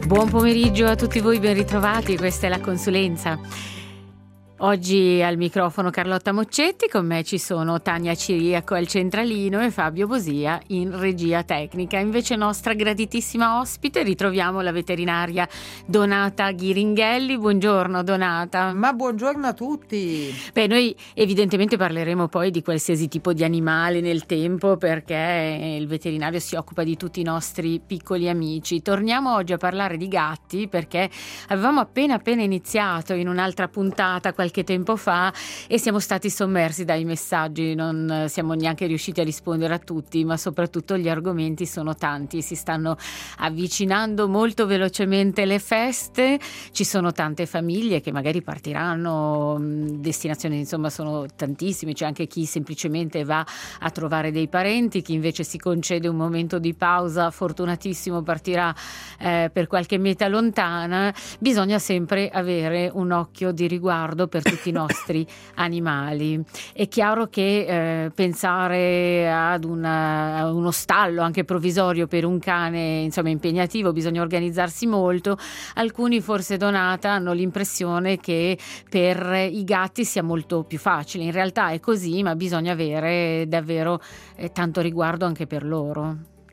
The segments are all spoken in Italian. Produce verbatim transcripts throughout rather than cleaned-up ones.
Buon pomeriggio a tutti voi, ben ritrovati, questa è la Consulenza. Oggi al microfono Carlotta Moccetti, con me ci sono Tania Ciriaco al centralino e Fabio Bosia in regia tecnica. Invece nostra graditissima ospite ritroviamo la veterinaria Donata Ghiringhelli. Buongiorno Donata. Ma buongiorno a tutti. Beh, noi evidentemente parleremo poi di qualsiasi tipo di animale nel tempo, perché il veterinario si occupa di tutti i nostri piccoli amici. Torniamo oggi a parlare di gatti perché avevamo appena appena iniziato in un'altra puntata qualche tempo fa e siamo stati sommersi dai messaggi, non siamo neanche riusciti a rispondere a tutti, ma soprattutto gli argomenti sono tanti, si stanno avvicinando molto velocemente le feste, ci sono tante famiglie che magari partiranno, destinazioni insomma sono tantissime, c'è anche chi semplicemente va a trovare dei parenti, chi invece si concede un momento di pausa, fortunatissimo partirà eh, per qualche meta lontana. Bisogna sempre avere un occhio di riguardo per tutti i nostri animali. È chiaro che eh, pensare ad una, a uno stallo anche provvisorio per un cane insomma impegnativo, bisogna organizzarsi molto. Alcuni, forse Donata, hanno l'impressione che per i gatti sia molto più facile, in realtà è così, ma bisogna avere davvero eh, tanto riguardo anche per loro.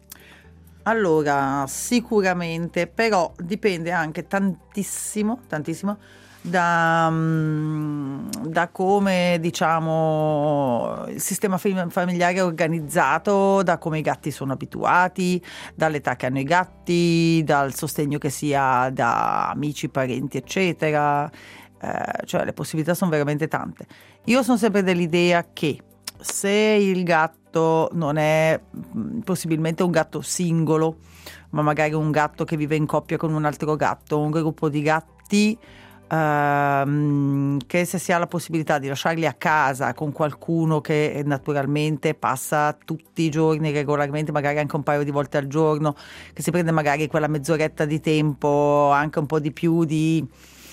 Allora, sicuramente, però dipende anche tantissimo, tantissimo da, da come, diciamo, il sistema familiare è organizzato, da come i gatti sono abituati, dall'età che hanno i gatti, dal sostegno che si ha da amici, parenti, eccetera. Eh, cioè le possibilità sono veramente tante. Io sono sempre dell'idea che se il gatto non è possibilmente un gatto singolo, ma magari un gatto che vive in coppia con un altro gatto, un gruppo di gatti, ehm, che se si ha la possibilità di lasciarli a casa con qualcuno che naturalmente passa tutti i giorni regolarmente, magari anche un paio di volte al giorno, che si prende magari quella mezz'oretta di tempo, anche un po' di più, di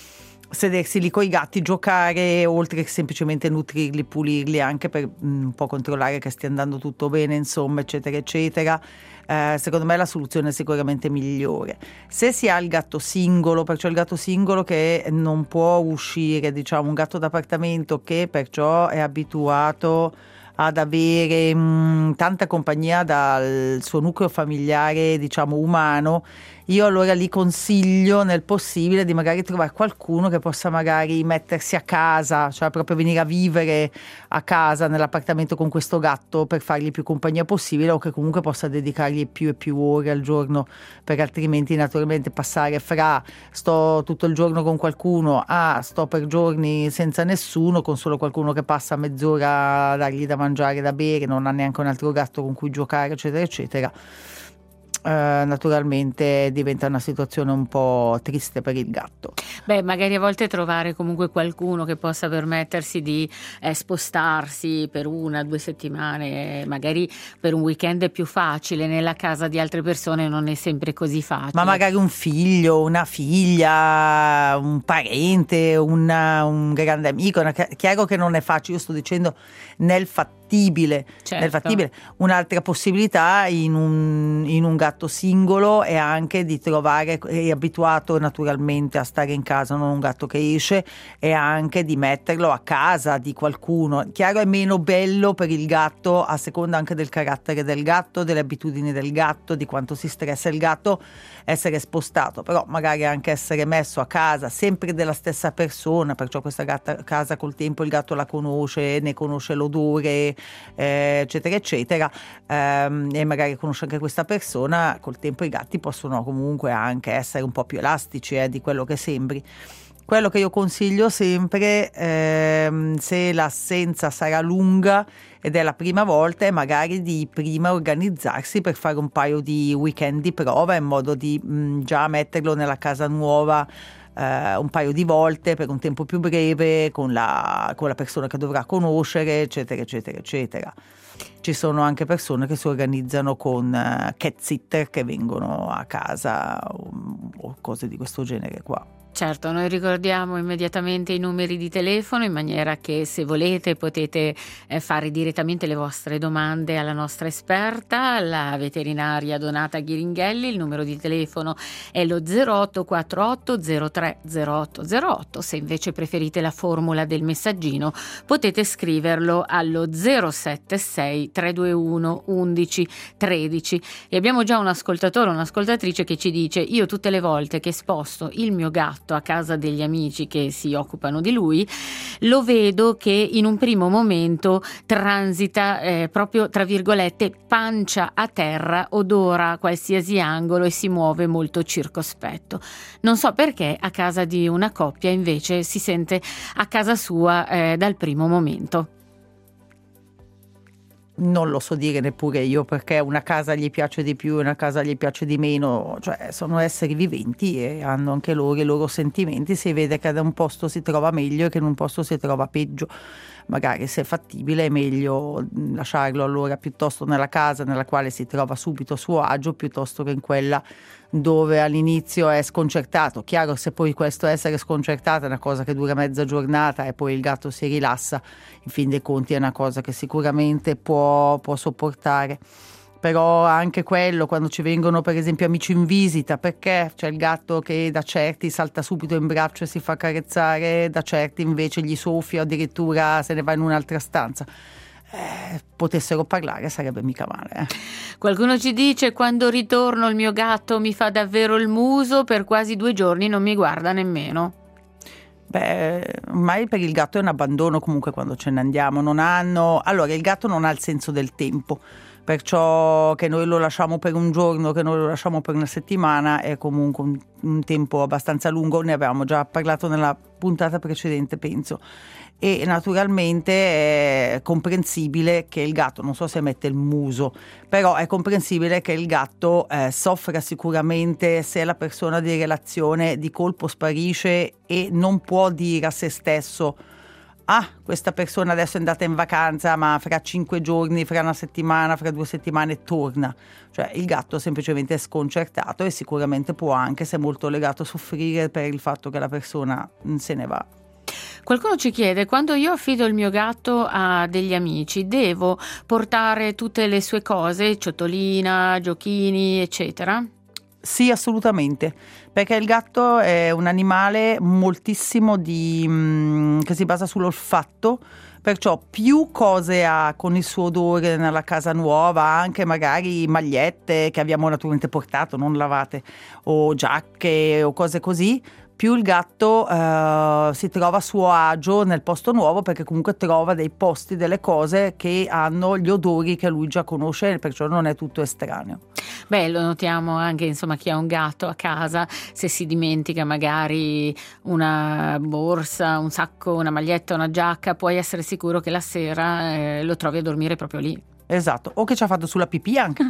sedersi lì coi gatti, giocare, oltre che semplicemente nutrirli, pulirli, anche per mh, un po' controllare che stia andando tutto bene, insomma, eccetera eccetera. Eh, secondo me la soluzione è sicuramente migliore. Se si ha il gatto singolo, perciò il gatto singolo che non può uscire, diciamo un gatto d'appartamento che perciò è abituato ad avere mh, tanta compagnia dal suo nucleo familiare, diciamo umano, io allora gli consiglio nel possibile di magari trovare qualcuno che possa magari mettersi a casa, cioè proprio venire a vivere a casa nell'appartamento con questo gatto per fargli più compagnia possibile, o che comunque possa dedicargli più e più ore al giorno, perché altrimenti naturalmente passare fra sto tutto il giorno con qualcuno a sto per giorni senza nessuno, con solo qualcuno che passa mezz'ora a dargli da mangiare, da bere, non ha neanche un altro gatto con cui giocare, eccetera eccetera. Uh, naturalmente diventa una situazione un po' triste per il gatto. Beh, magari a volte trovare comunque qualcuno che possa permettersi di eh, spostarsi per una, due settimane, magari per un weekend è più facile, nella casa di altre persone non è sempre così facile. Ma magari un figlio, una figlia, un parente, una, un grande amico, una, chiaro che non è facile, io sto dicendo nel fattibile. Certo. Nel fattibile. Un'altra possibilità in un, in un gatto singolo è anche di trovare, è abituato naturalmente a stare in casa, non un gatto che esce, è anche di metterlo a casa di qualcuno. Chiaro, è meno bello per il gatto, a seconda anche del carattere del gatto, delle abitudini del gatto, di quanto si stressa il gatto, essere spostato, però magari anche essere messo a casa sempre della stessa persona, perciò questa gatta, casa col tempo il gatto la conosce, ne conosce l'odore, eh, eccetera eccetera, ehm, e magari conosce anche questa persona. Col tempo i gatti possono comunque anche essere un po' più elastici eh, di quello che sembri. Quello che io consiglio sempre, ehm, se l'assenza sarà lunga ed è la prima volta, è magari di prima organizzarsi per fare un paio di weekend di prova, in modo di mh, già metterlo nella casa nuova Uh, un paio di volte per un tempo più breve con la, con la persona che dovrà conoscere, eccetera eccetera eccetera. Ci sono anche persone che si organizzano con uh, cat sitter che vengono a casa o, o cose di questo genere qua. Certo, noi ricordiamo immediatamente i numeri di telefono in maniera che se volete potete eh, fare direttamente le vostre domande alla nostra esperta, la veterinaria Donata Ghiringhelli. Il numero di telefono è lo zero otto quattro otto zero tre zero otto zero otto. Se invece preferite la formula del messaggino potete scriverlo allo zero sette sei tre due uno undici tredici. E abbiamo già un ascoltatore, un'ascoltatrice che ci dice: io tutte le volte che sposto il mio gatto a casa degli amici che si occupano di lui, lo vedo che in un primo momento transita eh, proprio tra virgolette pancia a terra, odora qualsiasi angolo e si muove molto circospetto. Non so perché a casa di una coppia invece si sente a casa sua eh, dal primo momento. Non lo so dire neppure io, perché una casa gli piace di più e una casa gli piace di meno, cioè sono esseri viventi e hanno anche loro i loro sentimenti. Si vede che da un posto si trova meglio e che in un posto si trova peggio. Magari se è fattibile è meglio lasciarlo allora piuttosto nella casa nella quale si trova subito a suo agio, piuttosto che in quella dove all'inizio è sconcertato. Chiaro, se poi questo essere sconcertato è una cosa che dura mezza giornata e poi il gatto si rilassa, in fin dei conti è una cosa che sicuramente può, può sopportare. Però anche quello, quando ci vengono per esempio amici in visita, perché c'è il gatto che da certi salta subito in braccio e si fa carezzare, da certi invece gli soffia o addirittura se ne va in un'altra stanza. Eh, potessero parlare sarebbe mica male. eh. Qualcuno ci dice: quando ritorno il mio gatto mi fa davvero il muso, per quasi due giorni non mi guarda nemmeno. Beh, ormai per il gatto è un abbandono comunque quando ce ne andiamo. Non hanno. Allora, il gatto non ha il senso del tempo, perciò che noi lo lasciamo per un giorno, che noi lo lasciamo per una settimana è comunque un, un tempo abbastanza lungo. Ne avevamo già parlato nella puntata precedente, penso. E naturalmente è comprensibile che il gatto, non so se mette il muso, però è comprensibile che il gatto eh, soffra sicuramente se la persona di relazione di colpo sparisce e non può dire a se stesso: ah, questa persona adesso è andata in vacanza, ma fra cinque giorni, fra una settimana, fra due settimane torna. Cioè il gatto semplicemente è sconcertato e sicuramente può anche, se molto legato, soffrire per il fatto che la persona se ne va. Qualcuno ci chiede: quando io affido il mio gatto a degli amici, devo portare tutte le sue cose, ciotolina, giochini, eccetera? Sì, assolutamente, perché il gatto è un animale moltissimo di mh, che si basa sull'olfatto, perciò più cose ha con il suo odore nella casa nuova, anche magari magliette che abbiamo naturalmente portato, non lavate, o giacche o cose così, più il gatto eh, si trova a suo agio nel posto nuovo, perché comunque trova dei posti, delle cose che hanno gli odori che lui già conosce, perciò non è tutto estraneo. Beh, lo notiamo anche, insomma, chi ha un gatto a casa, se si dimentica magari una borsa, un sacco, una maglietta, una giacca, puoi essere sicuro che la sera eh, lo trovi a dormire proprio lì. Esatto, o che ci ha fatto sulla pipì anche.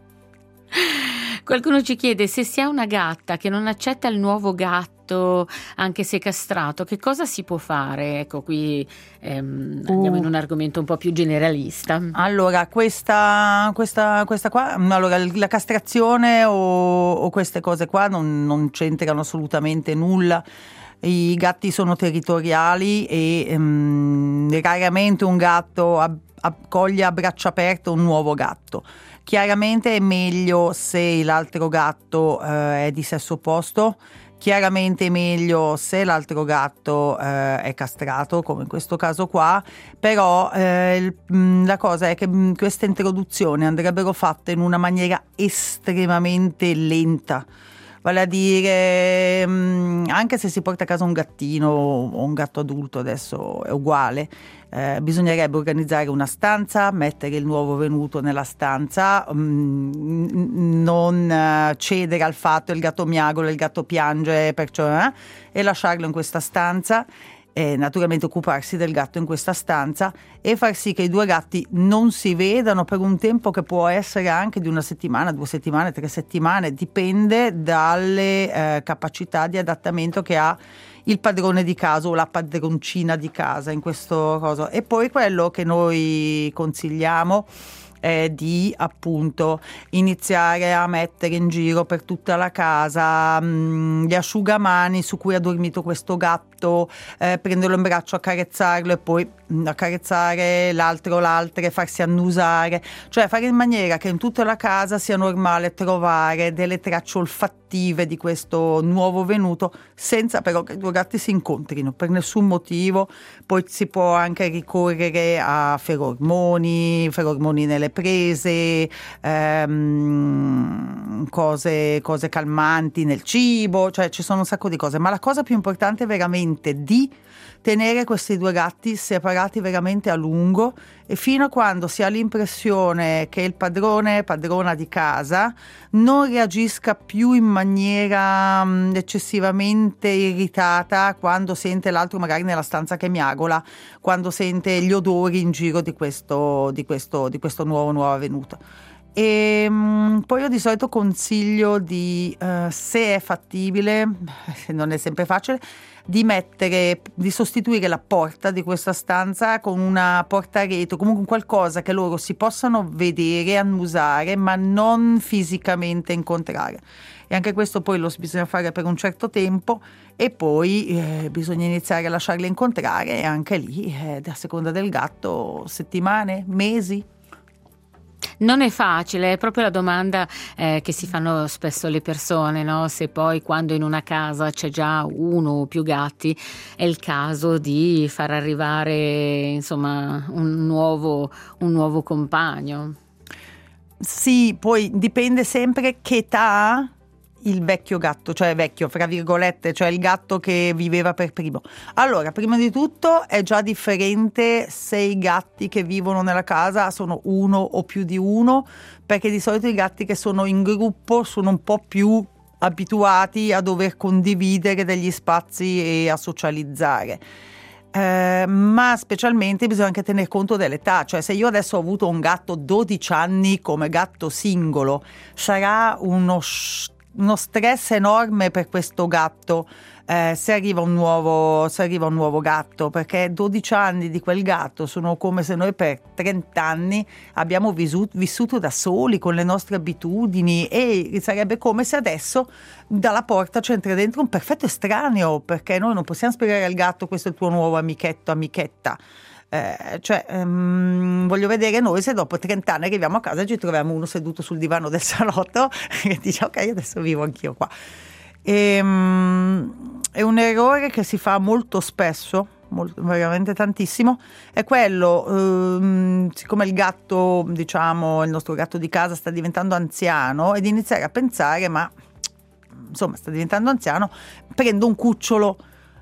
Qualcuno ci chiede: se si ha una gatta che non accetta il nuovo gatto, anche se castrato, che cosa si può fare? Ecco, qui ehm, Uh. andiamo in un argomento un po' più generalista. Allora, questa, questa, questa qua, allora, la castrazione o, o queste cose qua non, non c'entrano assolutamente nulla. I gatti sono territoriali e ehm, raramente un gatto ab- accoglie a braccia aperte un nuovo gatto. Chiaramente è meglio se l'altro gatto eh, è di sesso opposto, chiaramente è meglio se l'altro gatto eh, è castrato, come in questo caso qua, però eh, il, la cosa è che mh, queste introduzioni andrebbero fatte in una maniera estremamente lenta. Vale a dire, mh, anche se si porta a casa un gattino o un gatto adulto, adesso è uguale, eh, bisognerebbe organizzare una stanza, mettere il nuovo venuto nella stanza, mh, non uh, cedere al fatto il gatto miagola, il gatto piange, perciò, eh, e lasciarlo in questa stanza. E naturalmente occuparsi del gatto in questa stanza e far sì che i due gatti non si vedano per un tempo che può essere anche di una settimana, due settimane, tre settimane, dipende dalle eh, capacità di adattamento che ha il padrone di casa o la padroncina di casa in questo coso. E poi quello che noi consigliamo eh, di appunto iniziare a mettere in giro per tutta la casa mh, gli asciugamani su cui ha dormito questo gatto, eh, prenderlo in braccio, accarezzarlo e poi mh, accarezzare l'altro l'altra e farsi annusare, cioè fare in maniera che in tutta la casa sia normale trovare delle tracce olfattive di questo nuovo venuto, senza però che i due gatti si incontrino per nessun motivo. Poi si può anche ricorrere a ferormoni, ferormoni nelle prese, ehm, cose, cose calmanti nel cibo, cioè ci sono un sacco di cose, ma la cosa più importante è veramente di tenere questi due gatti separati veramente a lungo, e fino a quando si ha l'impressione che il padrone, padrona di casa, non reagisca più in maniera mh, eccessivamente irritata quando sente l'altro magari nella stanza che miagola, quando sente gli odori in giro di questo, di questo, di questo nuovo nuovo venuto. E mh, poi io di solito consiglio di, uh, se è fattibile, non è sempre facile, di mettere, di sostituire la porta di questa stanza con una porta a retro, comunque qualcosa che loro si possano vedere, annusare, ma non fisicamente incontrare. E anche questo poi lo bisogna fare per un certo tempo, e poi eh, bisogna iniziare a lasciarli incontrare, e anche lì, eh, a seconda del gatto, settimane, mesi. Non è facile, è proprio la domanda eh, che si fanno spesso le persone, no? Se poi quando in una casa c'è già uno o più gatti è il caso di far arrivare insomma un nuovo, un nuovo compagno. Sì, poi dipende sempre che età ha il vecchio gatto, cioè vecchio, fra virgolette, cioè il gatto che viveva per primo. Allora, prima di tutto è già differente se i gatti che vivono nella casa sono uno o più di uno, perché di solito i gatti che sono in gruppo sono un po' più abituati a dover condividere degli spazi e a socializzare. Eh, ma specialmente bisogna anche tener conto dell'età, cioè se io adesso ho avuto un gatto dodici anni come gatto singolo, sarà uno uno stress enorme per questo gatto eh, se arriva un nuovo se arriva un nuovo gatto, perché dodici anni di quel gatto sono come se noi per trenta anni abbiamo vissuto, vissuto da soli con le nostre abitudini, e sarebbe come se adesso dalla porta c'entra dentro un perfetto estraneo, perché noi non possiamo spiegare al gatto questo è il tuo nuovo amichetto, amichetta. Eh, cioè um, voglio vedere noi se dopo trenta anni arriviamo a casa e ci troviamo uno seduto sul divano del salotto e dice ok, adesso vivo anch'io qua. E, um, è un errore che si fa molto spesso, molto, veramente tantissimo, è quello, um, siccome il gatto, diciamo il nostro gatto di casa sta diventando anziano, ed iniziare a pensare ma insomma sta diventando anziano, prendo un cucciolo.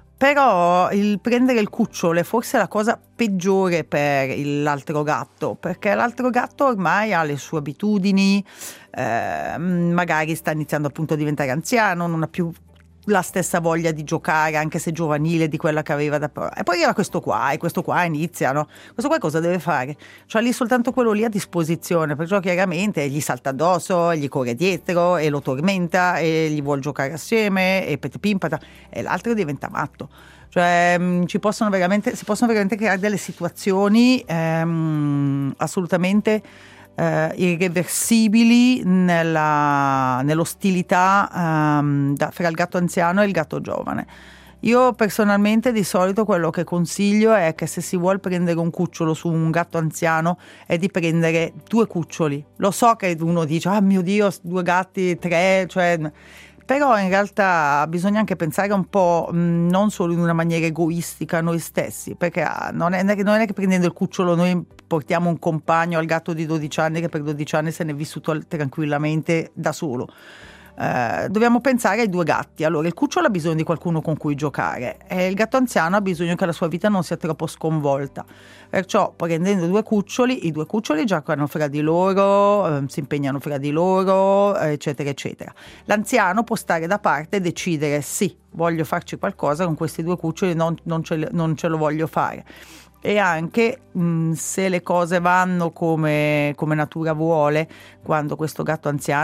Però il prendere il cucciolo è forse la cosa peggiore per l'altro gatto, perché l'altro gatto ormai ha le sue abitudini, eh, magari sta iniziando appunto a diventare anziano, non ha più la stessa voglia di giocare, anche se giovanile, di quella che aveva da prima. E poi arriva questo qua, e questo qua inizia, no? Questo qua cosa deve fare? C'ha lì soltanto quello lì a disposizione, perciò chiaramente gli salta addosso, gli corre dietro e lo tormenta e gli vuol giocare assieme e petipimpata, e l'altro diventa matto. Cioè mh, ci possono veramente, si possono veramente creare delle situazioni ehm, assolutamente Uh, irreversibili nella, nell'ostilità um, da, fra il gatto anziano e il gatto giovane. Io personalmente di solito quello che consiglio è che se si vuol prendere un cucciolo su un gatto anziano è di prendere due cuccioli. Lo so che uno dice ah mio Dio, due gatti, tre, cioè... Però in realtà bisogna anche pensare un po' mh, non solo in una maniera egoistica a noi stessi, perché ah, non, è, non è che prendendo il cucciolo noi portiamo un compagno al gatto di dodici anni che per dodici anni se ne è vissuto tranquillamente da solo. Eh, dobbiamo pensare ai due gatti. Allora il cucciolo ha bisogno di qualcuno con cui giocare e il gatto anziano ha bisogno che la sua vita non sia troppo sconvolta, perciò prendendo due cuccioli, i due cuccioli giocano fra di loro, eh, si impegnano fra di loro, eccetera eccetera. L'anziano può stare da parte e decidere sì, voglio farci qualcosa con questi due cuccioli, non, non, ce, non ce lo voglio fare. E anche mh, se le cose vanno come, come natura vuole, quando questo gatto anziano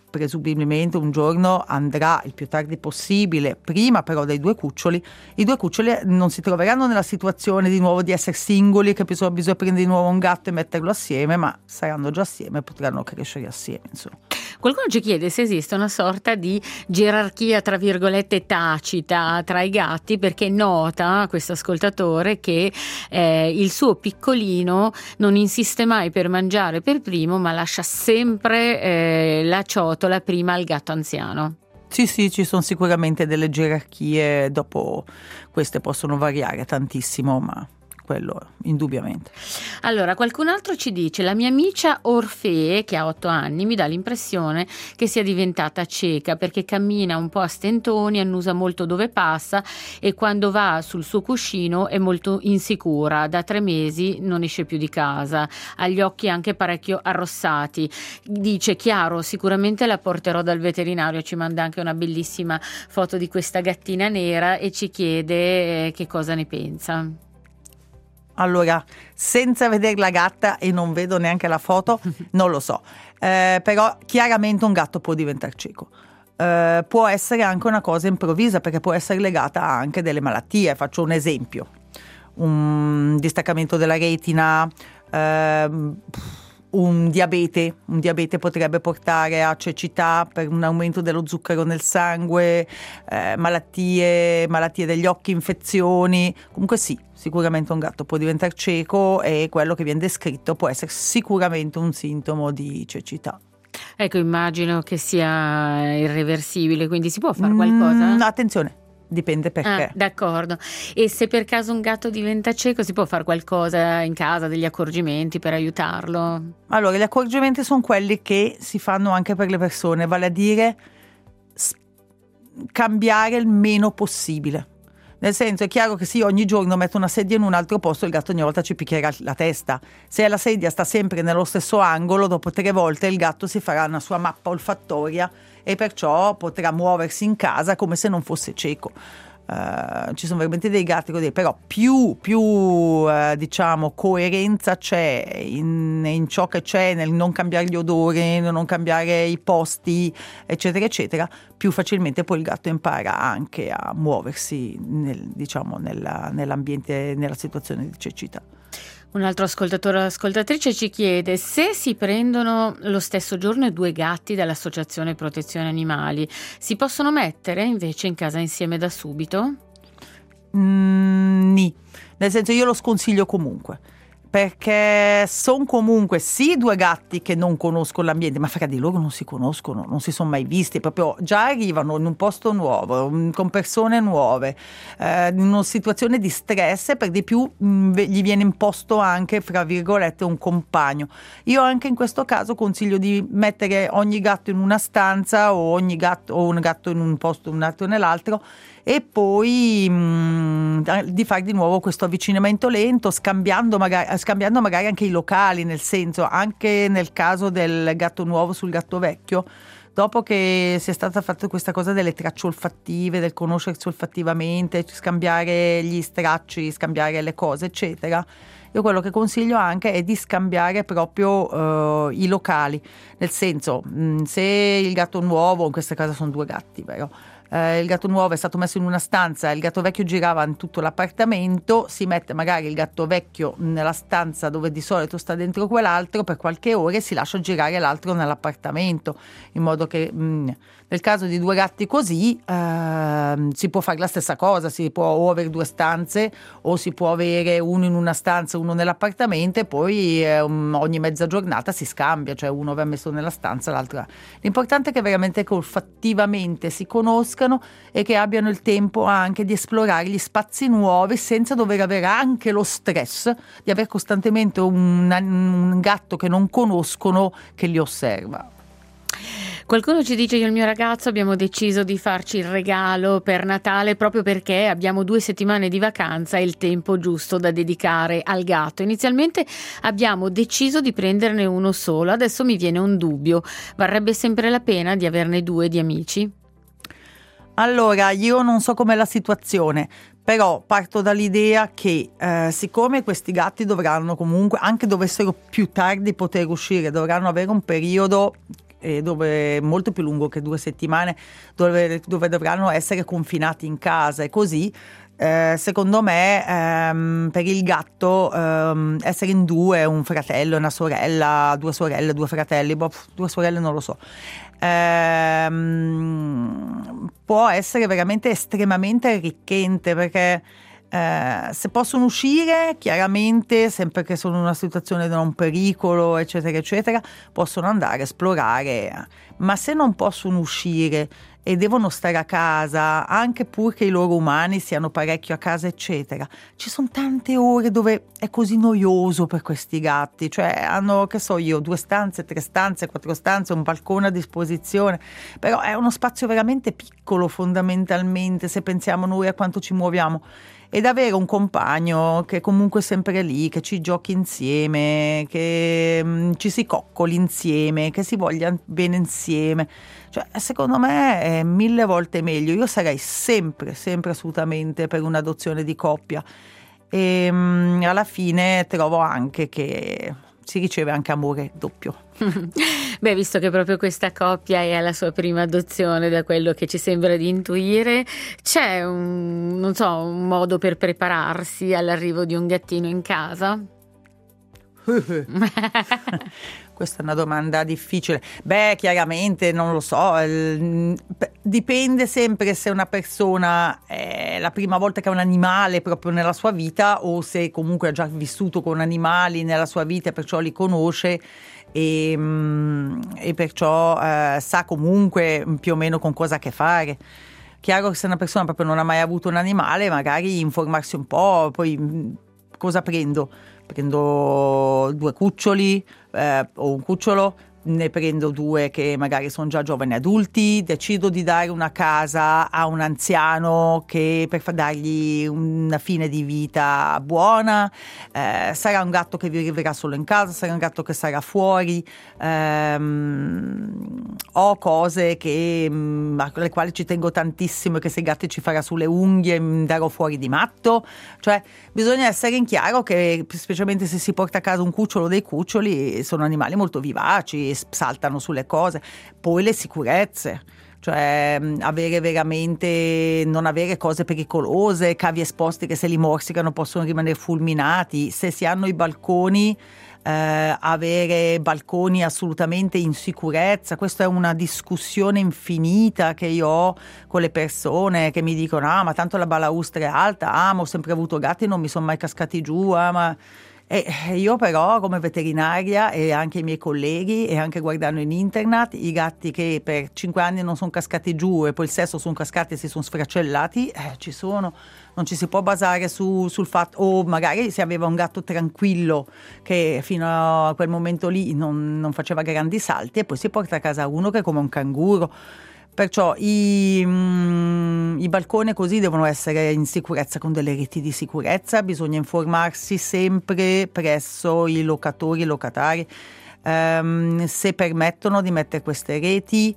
presumibilmente un giorno andrà il più tardi possibile, prima però dei due cuccioli. I due cuccioli non si troveranno nella situazione di nuovo di essere singoli, che bisogna, bisogna prendere di nuovo un gatto e metterlo assieme, ma saranno già assieme e potranno crescere assieme, insomma. Qualcuno ci chiede se esiste una sorta di gerarchia tra virgolette tacita tra i gatti, perché nota questo ascoltatore che eh, il suo piccolino non insiste mai per mangiare per primo, ma lascia sempre eh, la ciotola prima al gatto anziano. Sì, sì, ci sono sicuramente delle gerarchie, dopo queste possono variare tantissimo, ma quello indubbiamente. Allora, qualcun altro ci dice: la mia amica Orfee, che ha otto anni, mi dà l'impressione che sia diventata cieca perché cammina un po' a stentoni, annusa molto dove passa e quando va sul suo cuscino è molto insicura. Da tre mesi non esce più di casa, ha gli occhi anche parecchio arrossati. Dice: chiaro, sicuramente la porterò dal veterinario. Ci manda anche una bellissima foto di questa gattina nera e ci chiede eh, che cosa ne pensa. Allora, senza vedere la gatta, e non vedo neanche la foto, non lo so, eh, però chiaramente un gatto può diventare cieco. Eh, può essere anche una cosa improvvisa, perché può essere legata anche a delle malattie. Faccio un esempio: un distaccamento della retina, eh, un diabete, un diabete potrebbe portare a cecità per un aumento dello zucchero nel sangue, eh, malattie, malattie degli occhi, infezioni. Comunque sì, sicuramente un gatto può diventare cieco e quello che viene descritto può essere sicuramente un sintomo di cecità. Ecco, immagino che sia irreversibile, quindi si può fare qualcosa? Mm, attenzione. Dipende perché. Ah, d'accordo. E se per caso un gatto diventa cieco, si può fare qualcosa in casa, degli accorgimenti per aiutarlo? Allora, gli accorgimenti sono quelli che si fanno anche per le persone, vale a dire s- cambiare il meno possibile. Nel senso, è chiaro che se io ogni giorno metto una sedia in un altro posto, il gatto ogni volta ci picchierà la testa. Se la sedia sta sempre nello stesso angolo, dopo tre volte il gatto si farà una sua mappa olfattoria e perciò potrà muoversi in casa come se non fosse cieco. Uh, ci sono veramente dei gatti così, però più, più uh, diciamo coerenza c'è in, in ciò che c'è, nel non cambiare gli odori, nel non cambiare i posti, eccetera eccetera, più facilmente poi il gatto impara anche a muoversi nel, diciamo nella, nell'ambiente, nella situazione di cecità. Un altro ascoltatore o ascoltatrice ci chiede: se si prendono lo stesso giorno due gatti dall'Associazione Protezione Animali, si possono mettere invece in casa insieme da subito? Mm, nì, nel senso, io lo sconsiglio comunque, perché sono comunque sì due gatti che non conoscono l'ambiente, ma fra di loro non si conoscono, non si sono mai visti, proprio già arrivano in un posto nuovo, con persone nuove, eh, in una situazione di stress, e per di più mh, gli viene imposto anche, fra virgolette, un compagno. Io anche in questo caso consiglio di mettere ogni gatto in una stanza, o ogni gatto o un gatto in un posto, un altro nell'altro, e poi mh, di fare di nuovo questo avvicinamento lento, scambiando magari, scambiando magari anche i locali, nel senso, anche nel caso del gatto nuovo sul gatto vecchio, dopo che sia stata fatta questa cosa delle tracce olfattive, del conoscersi olfattivamente, scambiare gli stracci, scambiare le cose, eccetera. Io quello che consiglio anche è di scambiare proprio uh, i locali, nel senso, mh, se il gatto nuovo, in questa casa sono due gatti, vero? Eh, il gatto nuovo è stato messo in una stanza, il gatto vecchio girava in tutto l'appartamento, si mette magari il gatto vecchio nella stanza dove di solito sta dentro quell'altro per qualche ora e si lascia girare l'altro nell'appartamento, in modo che mh, nel caso di due gatti così eh, si può fare la stessa cosa, si può o avere due stanze o si può avere uno in una stanza, uno nell'appartamento, e poi eh, ogni mezza giornata si scambia, cioè uno va messo nella stanza, l'altro. L'importante è che veramente olfattivamente si conoscano e che abbiano il tempo anche di esplorare gli spazi nuovi senza dover avere anche lo stress di avere costantemente un, un gatto che non conoscono che li osserva. Qualcuno ci dice: io e il mio ragazzo abbiamo deciso di farci il regalo per Natale proprio perché abbiamo due settimane di vacanza e il tempo giusto da dedicare al gatto. Inizialmente abbiamo deciso di prenderne uno solo, adesso mi viene un dubbio: varrebbe sempre la pena di averne due di amici? Allora, io non so com'è la situazione, però parto dall'idea che eh, siccome questi gatti dovranno comunque, anche dovessero più tardi poter uscire, dovranno avere un periodo e dove molto più lungo che due settimane, dove, dove dovranno essere confinati in casa, e così eh, secondo me ehm, per il gatto ehm, essere in due, un fratello e una sorella, due sorelle, due fratelli, boh, due sorelle non lo so, ehm, può essere veramente estremamente arricchente, perché Eh, se possono uscire, chiaramente, sempre che sono in una situazione di non pericolo, eccetera, eccetera, possono andare a esplorare, ma se non possono uscire e devono stare a casa, anche pur che i loro umani siano parecchio a casa, eccetera, ci sono tante ore dove è così noioso per questi gatti, cioè hanno, che so io, due stanze, tre stanze, quattro stanze, un balcone a disposizione, però è uno spazio veramente piccolo fondamentalmente, se pensiamo noi a quanto ci muoviamo. Ed avere un compagno che comunque è sempre lì, che ci giochi insieme, che mh, ci si coccoli insieme, che si voglia bene insieme, cioè secondo me è mille volte meglio. Io sarei sempre, sempre assolutamente per un'adozione di coppia, e mh, alla fine trovo anche che si riceve anche amore doppio. Beh, visto che proprio questa coppia è alla sua prima adozione, da quello che ci sembra di intuire, c'è un, non so, un modo per prepararsi all'arrivo di un gattino in casa? Questa è una domanda difficile. Beh, chiaramente non lo so, il, dipende sempre se una persona è la prima volta che ha un animale proprio nella sua vita, o se comunque ha già vissuto con animali nella sua vita e perciò li conosce e, e perciò eh, sa comunque più o meno con cosa a che fare. Chiaro che se una persona proprio non ha mai avuto un animale, magari informarsi un po', poi cosa prendo? Prendo due cuccioli eh, o un cucciolo, ne prendo due che magari sono già giovani adulti, decido di dare una casa a un anziano che per dargli una fine di vita buona, eh, sarà un gatto che vivrà solo in casa, sarà un gatto che sarà fuori, ehm, ho cose che, mh, alle quali ci tengo tantissimo e che se il gatto ci farà sulle unghie mi darò fuori di matto, cioè bisogna essere in chiaro che specialmente se si porta a casa un cucciolo, dei cuccioli sono animali molto vivaci, saltano sulle cose. Poi le sicurezze, cioè avere veramente, non avere cose pericolose, cavi esposti che se li morsicano possono rimanere fulminati. Se si hanno i balconi, eh, avere balconi assolutamente in sicurezza. Questa è una discussione infinita che io ho con le persone che mi dicono: ah, ma tanto la balaustra è alta, ah, ma ho sempre avuto gatti, non mi sono mai cascati giù, ah, ma e io però come veterinaria, e anche i miei colleghi, e anche guardando in internet, i gatti che per cinque anni non sono cascati giù e poi il sesto sono cascati e si sono sfracellati, eh, ci sono. Non ci si può basare su, sul fatto, o magari si aveva un gatto tranquillo che fino a quel momento lì non, non faceva grandi salti, e poi si porta a casa uno che è come un canguro. Perciò i, mm, i balconi così devono essere in sicurezza, con delle reti di sicurezza. Bisogna informarsi sempre presso i locatori e locatari ehm, se permettono di mettere queste reti,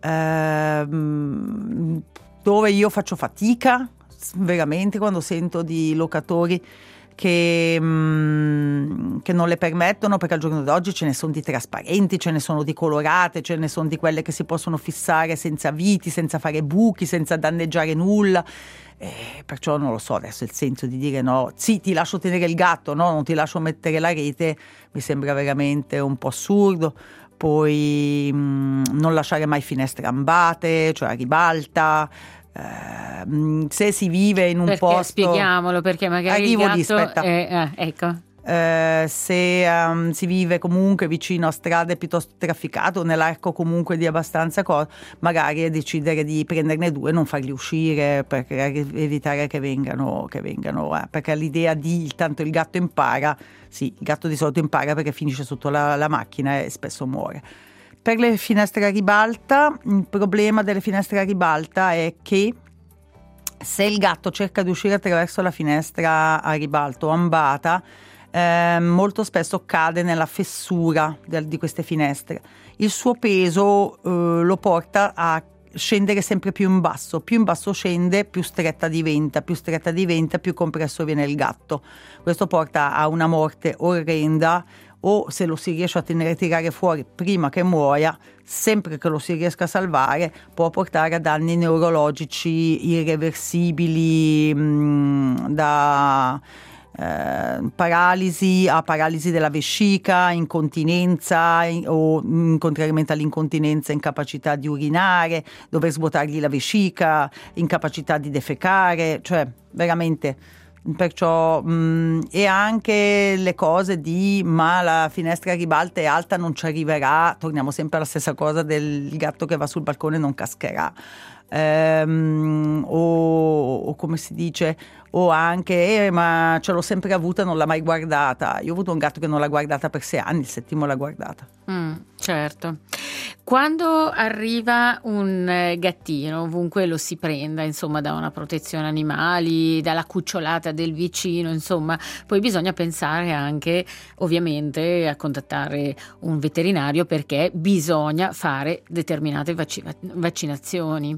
ehm, dove io faccio fatica veramente quando sento di locatori che, mh, che non le permettono, perché al giorno d'oggi ce ne sono di trasparenti, ce ne sono di colorate, ce ne sono di quelle che si possono fissare senza viti, senza fare buchi, senza danneggiare nulla. E perciò non lo so, adesso il senso di dire no, sì, ti lascio tenere il gatto, no, non ti lascio mettere la rete, mi sembra veramente un po' assurdo. Poi mh, non lasciare mai finestre ambate, cioè a ribalta. Uh, se si vive in un perché, posto, spieghiamolo, perché magari arrivo il gatto lì, aspetta. È, eh, ecco. Uh, se um, si vive comunque vicino a strade piuttosto trafficate, nell'arco comunque di abbastanza cosa, magari decidere di prenderne due e non farli uscire per evitare che vengano, che vengano eh, perché l'idea di tanto il gatto impara, sì, il gatto di solito impara perché finisce sotto la, la macchina e spesso muore. Per le finestre a ribalta, il problema delle finestre a ribalta è che se il gatto cerca di uscire attraverso la finestra a ribalto ambata, eh, molto spesso cade nella fessura del, di queste finestre. Il suo peso eh, lo porta a scendere sempre più in basso, più in basso scende, più stretta diventa, più stretta diventa, più compresso viene il gatto. Questo porta a una morte orrenda, o se lo si riesce a tenere, tirare fuori prima che muoia, sempre che lo si riesca a salvare, può portare a danni neurologici irreversibili, mh, da eh, paralisi a paralisi della vescica, incontinenza in, o in, contrariamente all'incontinenza, incapacità di urinare, dover svuotargli la vescica, incapacità di defecare, cioè veramente. Perciò mh, e anche le cose di ma la finestra a ribalta è alta, non ci arriverà, torniamo sempre alla stessa cosa del gatto che va sul balcone non cascherà, ehm, o, o come si dice, o anche eh, ma ce l'ho sempre avuta, non l'ha mai guardata. Io ho avuto un gatto che non l'ha guardata per sei anni, il settimo l'ha guardata. Mm, certo. Quando arriva un eh, gattino, ovunque lo si prenda, insomma, da una protezione animali, dalla cucciolata del vicino, insomma, poi bisogna pensare anche, ovviamente, a contattare un veterinario, perché bisogna fare determinate vac- vaccinazioni.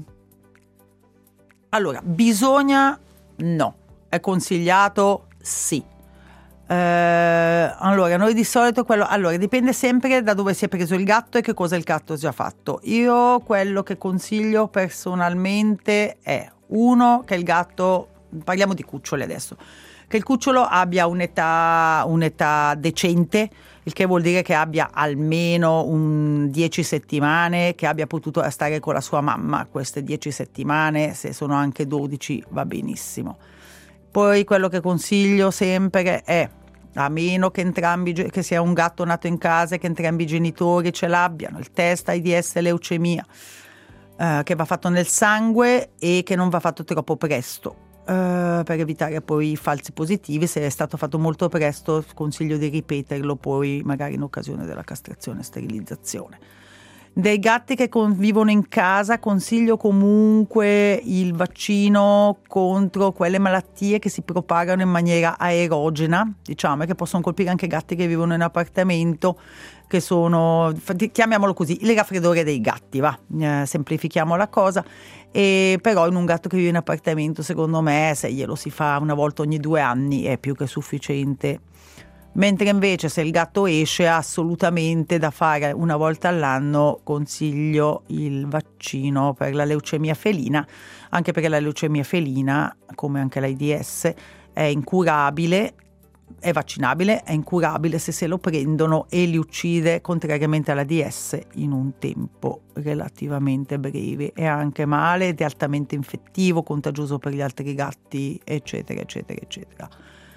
Allora, bisogna no, è consigliato sì. Eh, allora, noi di solito quello, allora dipende sempre da dove si è preso il gatto e che cosa il gatto ha già fatto. Io quello che consiglio personalmente è uno, che il gatto, parliamo di cuccioli adesso, che il cucciolo abbia un'età, un'età decente, il che vuol dire che abbia almeno un dieci settimane, che abbia potuto stare con la sua mamma queste dieci settimane, se sono anche dodici va benissimo. Poi quello che consiglio sempre è, a meno che entrambi, che sia un gatto nato in casa e che entrambi i genitori ce l'abbiano, il test AIDS leucemia, eh, che va fatto nel sangue e che non va fatto troppo presto, eh, per evitare poi falsi positivi. Se è stato fatto molto presto, consiglio di ripeterlo poi magari in occasione della castrazione e sterilizzazione. Dei gatti che convivono in casa consiglio comunque il vaccino contro quelle malattie che si propagano in maniera aerogena, diciamo, e che possono colpire anche gatti che vivono in appartamento, che sono, chiamiamolo così, il raffreddore dei gatti, va, eh, semplifichiamo la cosa. E però in un gatto che vive in appartamento, secondo me, se glielo si fa una volta ogni due anni è più che sufficiente. Mentre invece se il gatto esce, assolutamente da fare una volta all'anno, consiglio il vaccino per la leucemia felina, anche perché la leucemia felina, come anche l'AIDS, è incurabile, è vaccinabile, è incurabile se se lo prendono e li uccide, contrariamente all'AIDS, in un tempo relativamente breve. È anche male ed è altamente infettivo, contagioso per gli altri gatti, eccetera, eccetera, eccetera.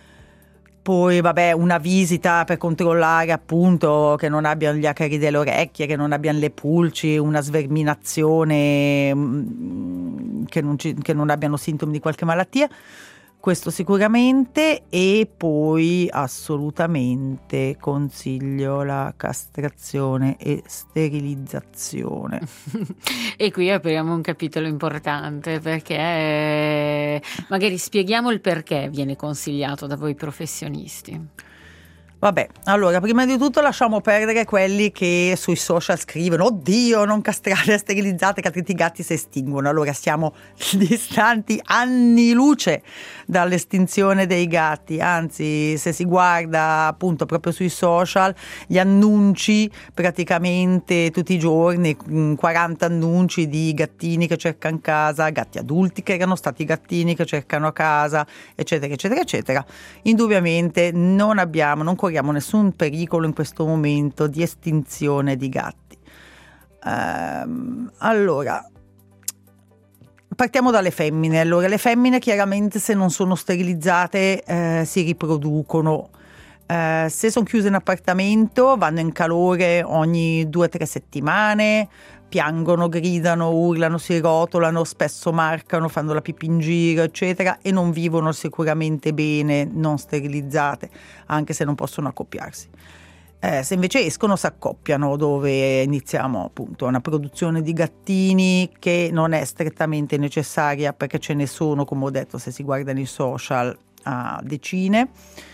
Poi vabbè, una visita per controllare appunto che non abbiano gli acari delle orecchie, che non abbiano le pulci, una sverminazione, che non, ci, che non abbiano sintomi di qualche malattia, questo sicuramente. E poi assolutamente consiglio la castrazione e sterilizzazione. E qui apriamo un capitolo importante, perché magari spieghiamo il perché viene consigliato da voi professionisti. Vabbè, allora prima di tutto lasciamo perdere quelli che sui social scrivono oddio non castrate, sterilizzate che altrimenti i gatti si estinguono. Allora siamo distanti anni luce dall'estinzione dei gatti, anzi se si guarda appunto proprio sui social gli annunci praticamente tutti i giorni, quaranta annunci di gattini che cercano casa, gatti adulti che erano stati gattini che cercano a casa, eccetera eccetera eccetera. Indubbiamente non abbiamo, non corriamo nessun pericolo in questo momento di estinzione di gatti. Ehm, allora, partiamo dalle femmine. Allora, le femmine chiaramente se non sono sterilizzate eh, si riproducono. Eh, se sono chiuse in appartamento vanno in calore ogni due o tre settimane, piangono, gridano, urlano, si rotolano, spesso marcano, fanno la pipì in giro, eccetera, e non vivono sicuramente bene non sterilizzate, anche se non possono accoppiarsi. Eh, se invece escono si accoppiano, dove iniziamo appunto una produzione di gattini che non è strettamente necessaria, perché ce ne sono, come ho detto, se si guardano i social, a decine.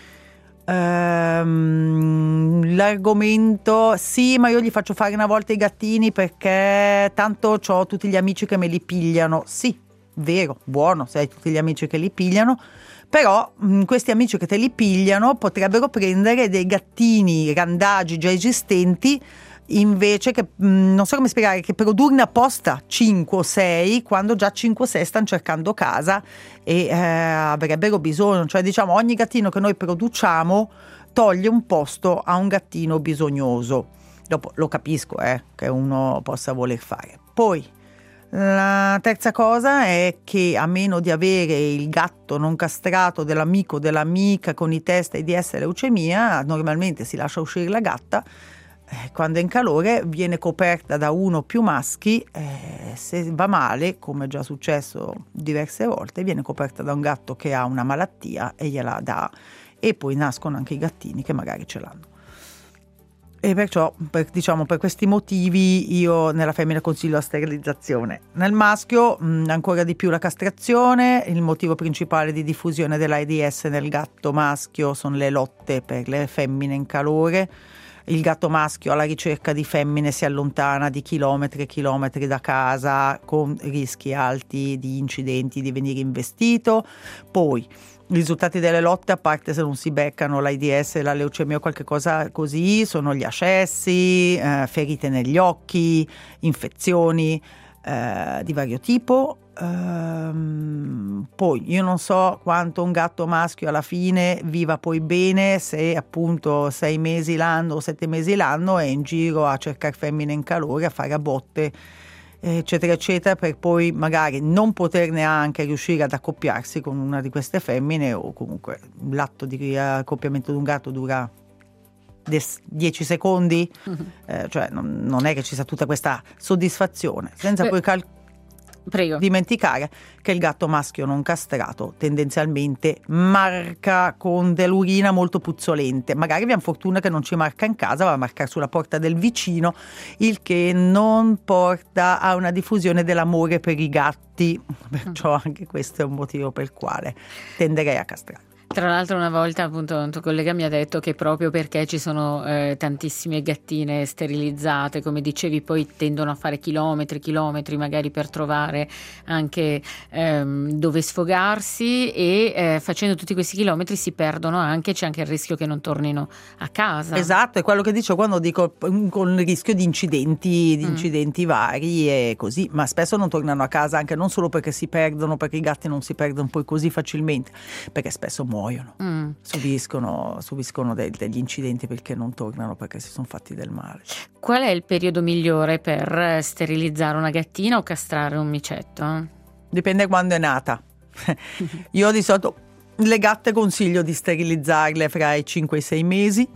Um, l'argomento sì, ma io gli faccio fare una volta i gattini perché tanto ho tutti gli amici che me li pigliano. Sì, vero, buono, se hai tutti gli amici che li pigliano, però mh, questi amici che te li pigliano potrebbero prendere dei gattini randagi già esistenti, invece che, mh, non so come spiegare, che produrne apposta cinque o sei quando già cinque o sei stanno cercando casa e eh, avrebbero bisogno, cioè diciamo ogni gattino che noi produciamo toglie un posto a un gattino bisognoso. Dopo lo capisco eh, che uno possa voler fare. Poi la terza cosa è che, a meno di avere il gatto non castrato dell'amico o dell'amica con i test AIDS e leucemia, normalmente si lascia uscire la gatta, eh, quando è in calore viene coperta da uno o più maschi, eh, se va male, come è già successo diverse volte, viene coperta da un gatto che ha una malattia e gliela dà, e poi nascono anche i gattini che magari ce l'hanno. E perciò, per, diciamo, per questi motivi io nella femmina consiglio la sterilizzazione. Nel maschio mh, ancora di più la castrazione. Il motivo principale di diffusione dell'AIDS nel gatto maschio sono le lotte per le femmine in calore. Il gatto maschio alla ricerca di femmine si allontana di chilometri e chilometri da casa, con rischi alti di incidenti, di venire investito. Poi i risultati delle lotte, a parte se non si beccano l'AIDS, la leucemia o qualche cosa così, sono gli ascessi, eh, ferite negli occhi, infezioni eh, di vario tipo. Ehm, poi io non so quanto un gatto maschio alla fine viva poi bene, se appunto sei mesi l'anno o sette mesi l'anno è in giro a cercare femmine in calore, a fare a botte, eccetera eccetera, per poi magari non poter neanche riuscire ad accoppiarsi con una di queste femmine, o comunque l'atto di accoppiamento di un gatto dura dieci secondi, mm-hmm. eh, cioè non, non è che ci sia tutta questa soddisfazione, senza Beh. poi cal- Prego. dimenticare che il gatto maschio non castrato tendenzialmente marca con dell'urina molto puzzolente. Magari abbiamo fortuna che non ci marca in casa, va a marcare sulla porta del vicino, il che non porta a una diffusione dell'amore per i gatti, perciò anche questo è un motivo per il quale tenderei a castrare. Tra l'altro una volta appunto un tuo collega mi ha detto che proprio perché ci sono eh, tantissime gattine sterilizzate, come dicevi, poi tendono a fare chilometri, chilometri magari per trovare anche ehm, dove sfogarsi, e eh, facendo tutti questi chilometri si perdono anche, c'è anche il rischio che non tornino a casa. Esatto, è quello che dicevo quando dico con il rischio di incidenti, di mm. incidenti vari e così, ma spesso non tornano a casa anche non solo perché si perdono, perché i gatti non si perdono poi così facilmente, perché spesso muoiono. Mm. Subiscono, subiscono de- degli incidenti perché non tornano, perché si sono fatti del male. Qual è il periodo migliore per sterilizzare una gattina o castrare un micetto? Dipende quando è nata. Io di solito le gatte consiglio di sterilizzarle fra i cinque e i sei mesi,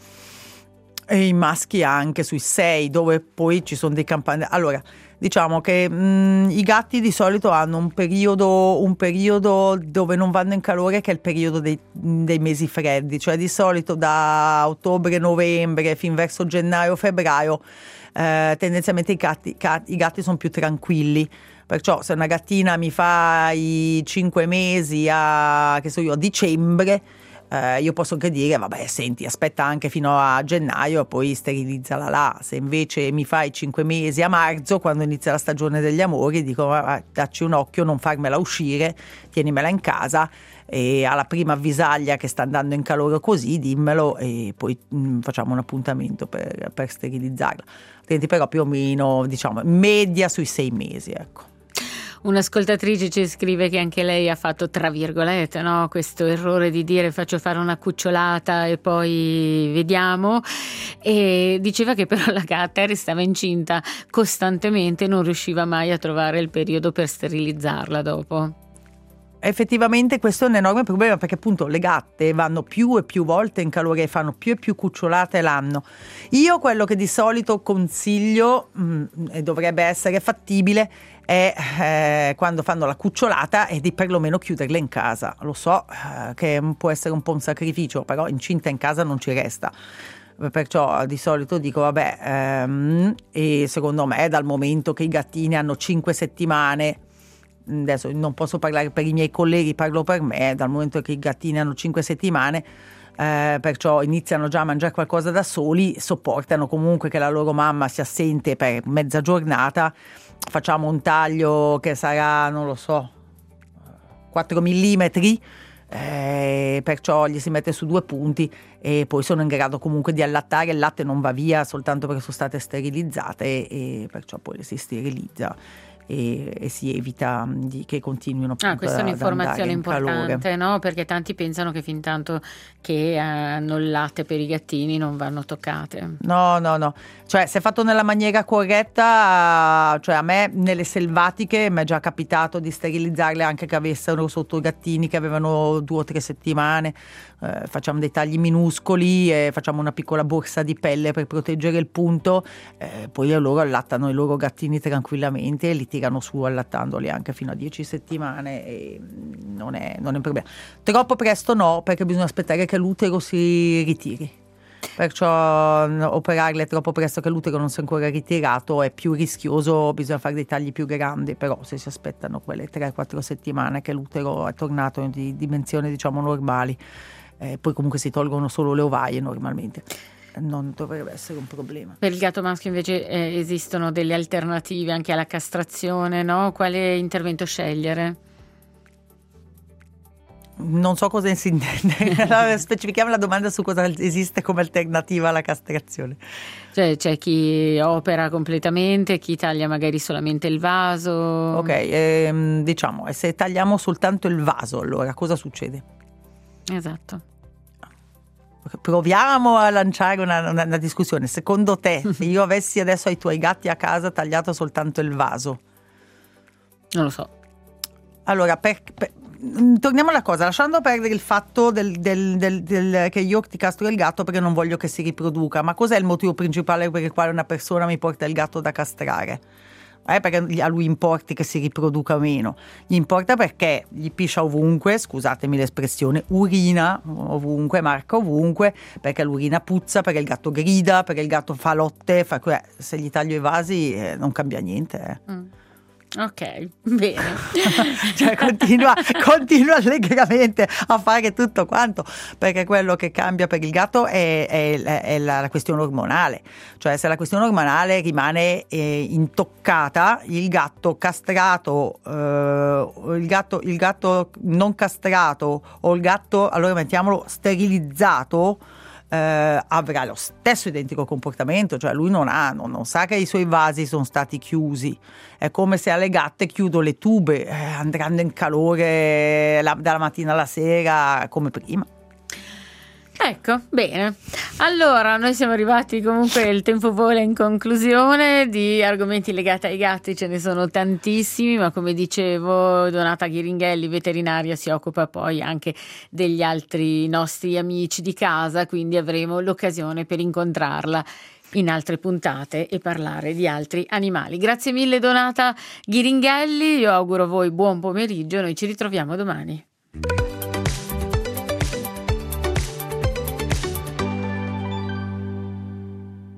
e i maschi anche sui sei, dove poi ci sono dei campanelli. Allora, diciamo che mh, i gatti di solito hanno un periodo, un periodo dove non vanno in calore, che è il periodo dei, dei mesi freddi, cioè di solito da ottobre-novembre fin verso gennaio-febbraio eh, tendenzialmente i gatti, i gatti sono più tranquilli. Perciò se una gattina mi fa i cinque mesi a, che so io, a dicembre, Eh, io posso anche dire vabbè senti aspetta anche fino a gennaio e poi sterilizzala là. Se invece mi fai cinque mesi a marzo, quando inizia la stagione degli amori, dico vabbè, dacci un occhio, non farmela uscire, tienimela in casa, e alla prima avvisaglia che sta andando in calore così dimmelo, e poi mh, facciamo un appuntamento per, per sterilizzarla. Altrimenti però più o meno diciamo media sui sei mesi, ecco. Un'ascoltatrice ci scrive che anche lei ha fatto, tra virgolette, no, questo errore di dire faccio fare una cucciolata e poi vediamo, e diceva che però la gatta restava incinta costantemente, non riusciva mai a trovare il periodo per sterilizzarla dopo. Effettivamente questo è un enorme problema, perché appunto le gatte vanno più e più volte in calore e fanno più e più cucciolate l'anno. Io quello che di solito consiglio, mh, e dovrebbe essere fattibile, è eh, quando fanno la cucciolata è di perlomeno chiuderle in casa. Lo so eh, che può essere un po' un sacrificio, però incinta in casa non ci resta. Perciò di solito dico vabbè, ehm, e secondo me dal momento che i gattini hanno cinque settimane, adesso non posso parlare per i miei colleghi, parlo per me, dal momento che i gattini hanno cinque settimane, eh, perciò iniziano già a mangiare qualcosa da soli, sopportano comunque che la loro mamma sia assente per mezza giornata, facciamo un taglio che sarà, non lo so, quattro millimetri, eh, perciò gli si mette su due punti e poi sono in grado comunque di allattare. Il latte non va via soltanto perché sono state sterilizzate e perciò poi le si sterilizza e, e si evita di, che continuino appunto Ah, questa è ad andare un'informazione in calore. importante, no? Perché tanti pensano che fin tanto che hanno il latte per i gattini non vanno toccate. No, no, no, cioè se fatto nella maniera corretta, cioè a me nelle selvatiche mi è già capitato di sterilizzarle anche che avessero sotto gattini che avevano due o tre settimane. Eh, facciamo dei tagli minuscoli e facciamo una piccola borsa di pelle per proteggere il punto, eh, poi loro allattano i loro gattini tranquillamente e li tirano su allattandoli anche fino a dieci settimane e non è, non è un problema. Troppo presto no, perché bisogna aspettare che l'utero si ritiri, perciò operarle troppo presto che l'utero non si è ancora ritirato è più rischioso, bisogna fare dei tagli più grandi, però se si aspettano quelle tre quattro settimane che l'utero è tornato di dimensioni diciamo normali, eh, poi comunque si tolgono solo le ovaie normalmente, non dovrebbe essere un problema. Per il gatto maschio invece eh, esistono delle alternative anche alla castrazione, no? Quale intervento scegliere? Non so cosa si intende. Specifichiamo la domanda su cosa esiste come alternativa alla castrazione. Cioè c'è chi opera completamente, chi taglia magari solamente il vaso. Ok, ehm, diciamo, e se tagliamo soltanto il vaso, allora cosa succede? Esatto. Proviamo a lanciare una, una, una discussione. Secondo te, se io avessi adesso ai tuoi gatti a casa tagliato soltanto il vaso? Non lo so. Allora, per, per, torniamo alla cosa, lasciando perdere il fatto del, del, del, del, che io ti castro il gatto perché non voglio che si riproduca, ma cos'è il motivo principale per il quale una persona mi porta il gatto da castrare? Eh, perché a lui importi che si riproduca o meno, gli importa perché gli piscia ovunque, scusatemi l'espressione, urina ovunque, marca ovunque, perché l'urina puzza, perché il gatto grida, perché il gatto fa lotte, fa, se gli taglio i vasi eh, non cambia niente. Eh. Mm. Ok, bene. Cioè continua, continua allegramente a fare tutto quanto, perché quello che cambia per il gatto è, è, è la, la questione ormonale. Cioè se la questione ormonale rimane eh, intoccata, il gatto castrato, eh, il gatto, il gatto non castrato o il gatto, allora mettiamolo sterilizzato, Uh, avrà lo stesso identico comportamento, cioè lui non ha, non, non sa che i suoi vasi sono stati chiusi, è come se alle gatte chiudo le tube, eh, andranno in calore la, dalla mattina alla sera come prima. Ecco, bene. Allora, noi siamo arrivati comunque, il tempo vola in conclusione, di argomenti legati ai gatti ce ne sono tantissimi, ma come dicevo Donata Ghiringhelli, veterinaria, si occupa poi anche degli altri nostri amici di casa, quindi avremo l'occasione per incontrarla in altre puntate e parlare di altri animali. Grazie mille Donata Ghiringhelli, io auguro a voi buon pomeriggio, noi ci ritroviamo domani.